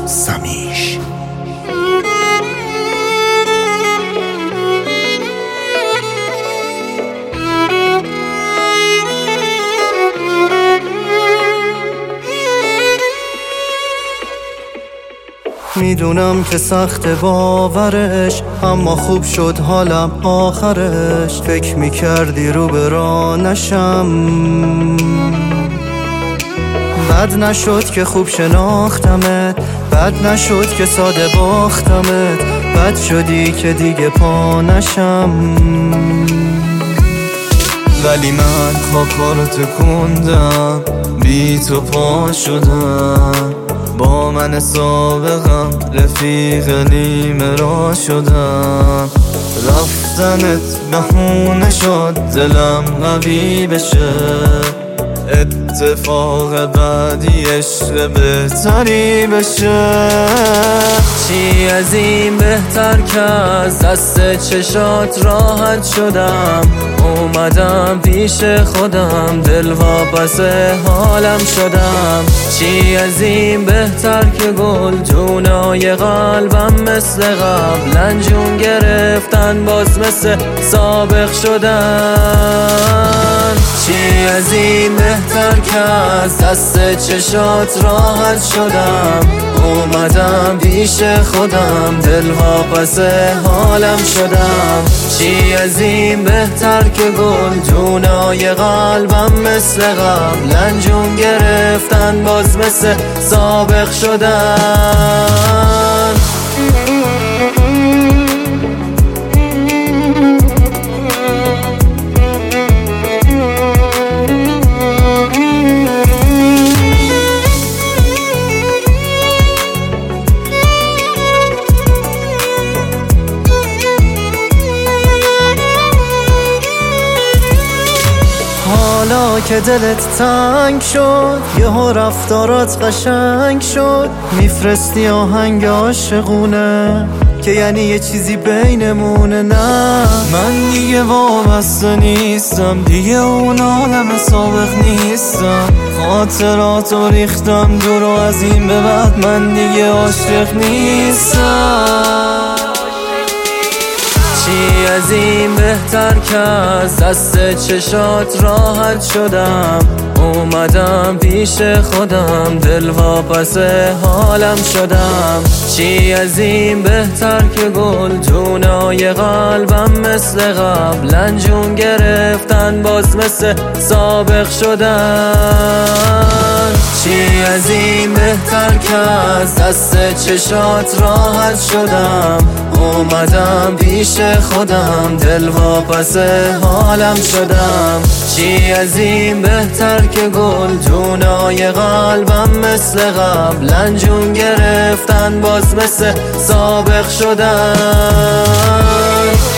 سمیش. میدونم که سخت باورش، اما خوب شد حالم آخرش. فکر میکردی رو به راه نشم، بد نشد که خوب شناختمت، بد نشد که ساده باختمت، بد شدی که دیگه پا نشم. ولی من خاکا رو تکوندم، بی تو پا شدم. با من سابقم رفیق نیمه را شدم. رفتنت بهونه شد دلم قوی بشه، اتفاق بعدی عشق بهتری بشه. چی از این بهتر که از دست چشات راحت شدم. اومدم پیش خودم، دل واپس حالم شدم. چی از این بهتر که گل جونای قلبم مثل قبل انجام گرفتن، باز مثل سابق شدن. چی از این بهتر که از دست چشات راحت شدم. اومدم پیش خودم، دل واپس حالم شدم. چی از این بهتر که گل جونای قلبم مثل قبل انجام گرفتن، باز مثل سابق شدن. حالا که دلت تنگ شد، یهو رفتارات قشنگ شد. میفرستی آهنگ عاشقونه که یعنی یه چیزی بینمونه. نه من دیگه وابسته نیستم، دیگه اون عالم سابق نیستم. خاطراتو ریختم دور و از این به بعد من دیگه عاشق نیستم. چی از این بهتر که از دست چشات راحت شدم. اومدم پیش خودم، دل واپس حالم شدم. چی از این بهتر که گل جونای قلبم مثل قبل انجام گرفتن، باز مثل سابق شدن. چی از این بهتر که از دست چشات راحت شدم. اومدم پیش خودم، دل واپس حالم شدم. چی از این بهتر که گل جونای قلبم مثل قبل انجام گرفتن، باز مثل سابق شدن.